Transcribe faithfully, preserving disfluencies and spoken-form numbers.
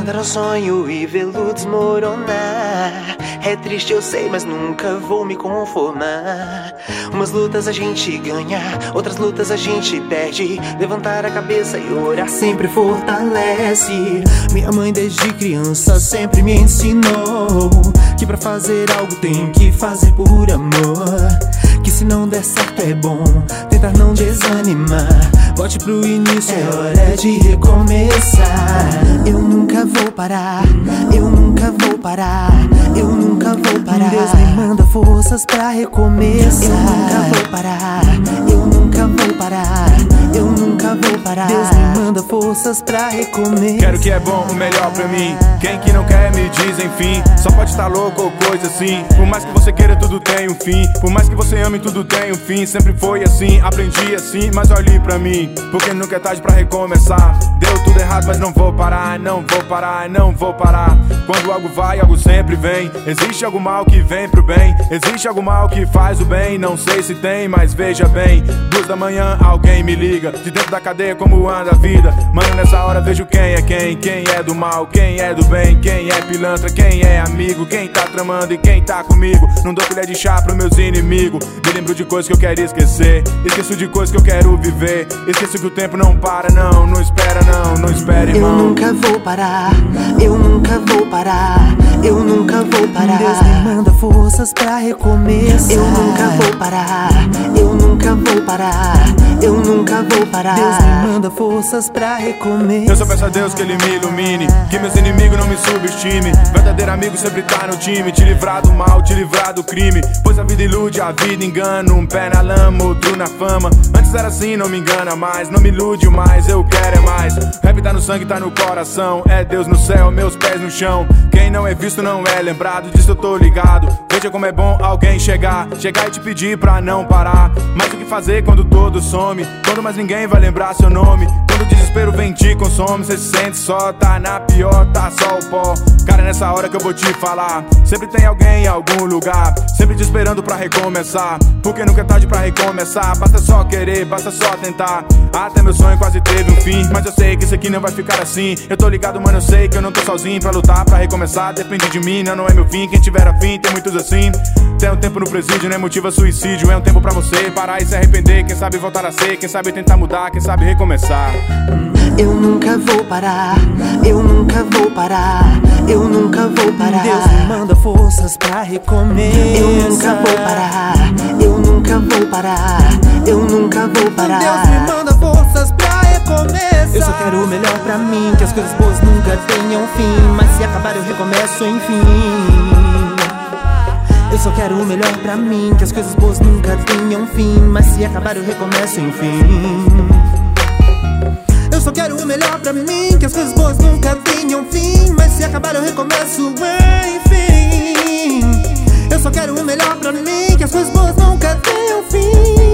levantar um sonho e vê-lo desmoronar. É triste, eu sei, mas nunca vou me conformar. Umas lutas a gente ganha, outras lutas a gente perde. Levantar a cabeça e orar sempre fortalece. Minha mãe desde criança sempre me ensinou que pra fazer algo tem que fazer por amor. Que se não der certo é bom tentar não desanimar. Volte pro início, é hora de recomeçar. Eu nunca vou parar, eu nunca vou parar, eu nunca vou parar. Deus me manda forças pra recomeçar. Eu nunca vou parar, eu nunca vou parar, eu nunca vou parar. Deus me manda forças pra recomeçar. Quero que é bom, o melhor pra mim. Quem que não quer me diz enfim. Só pode estar louco ou coisa assim. Por mais que você queira, tudo tem um fim. Por mais que você ame, tudo tem um fim. Sempre foi assim, aprendi assim, mas olhe pra mim, porque nunca é tarde pra recomeçar. Deu tudo errado, mas não vou parar, não vou parar, não vou parar. Quando algo vai, algo sempre vem. Existe algo mal que vem pro bem, existe algo mal que faz o bem. Não sei se tem, mas veja bem. Duas da manhã alguém me liga, de dentro da cadeia como anda a vida. Mano, nessa hora vejo quem é quem. Quem é do mal, quem é do bem. Quem é pilantra, quem é amigo. Quem tá tramando e quem tá comigo. Não dou colher de chá pros meus inimigos. Me lembro de coisas que eu quero esquecer, esqueço de coisas que eu quero viver. Esqueço que o tempo não para, não, não espera, não, não espera, irmão. Eu nunca vou parar, eu nunca vou parar, eu nunca vou parar. Deus me manda forças pra recomeçar. Eu nunca vou parar, eu nunca vou parar, eu nunca vou parar. Deus me manda forças pra recomeçar. Eu só peço a Deus que Ele me ilumine, que meus inimigos não me subestime. Verdadeiro amigo sempre tá no time, te livrar do mal, te livrar do crime. Pois a vida ilude, a vida engana. Um pé na lama, outro na fama. Antes era assim, não me engana mais. Não me ilude mais, eu quero é mais. Rap tá no sangue, tá no coração. É Deus no céu, meus pés no chão. Quem não é visto não é lembrado, disso eu tô ligado. Veja como é bom alguém chegar, chegar e te pedir pra não parar. Mas o que fazer quando todo some, quando mais ninguém vai lembrar seu nome. Quando o desespero vem te consome, cê se sente só, tá na pior, tá só o pó. Cara, é nessa hora que eu vou te falar, sempre tem alguém em algum lugar, sempre te esperando pra recomeçar. Porque nunca é tarde pra recomeçar, basta só querer, basta só tentar. Até meu sonho quase teve um fim, mas eu sei que isso aqui não vai ficar assim. Eu tô ligado, mano, eu sei que eu não tô sozinho pra lutar, pra recomeçar. Depende de mim, não, não é meu fim, quem tiver afim, tem muitos assim. Tem um tempo no presídio, não é motivo a suicídio. É um tempo pra você parar e se arrepender. Quem sabe voltar a ser, quem sabe tentar mudar, quem sabe recomeçar. Eu nunca vou parar, eu nunca vou parar, eu nunca vou parar. Deus me manda forças pra recomeçar. Eu nunca vou parar, eu nunca vou parar, eu nunca vou parar. Deus me manda forças pra recomeçar. Eu só quero o melhor pra mim, que as coisas boas nunca tenham fim. Mas se acabar eu recomeço, enfim. Eu só quero o melhor pra mim, que as coisas boas nunca tenham fim. Mas se acabar eu recomeço, enfim. Eu só quero o melhor pra mim, que as coisas boas nunca tenham fim. Mas se acabar eu recomeço, enfim. Eu só quero o melhor pra mim, que as coisas boas nunca tenham fim.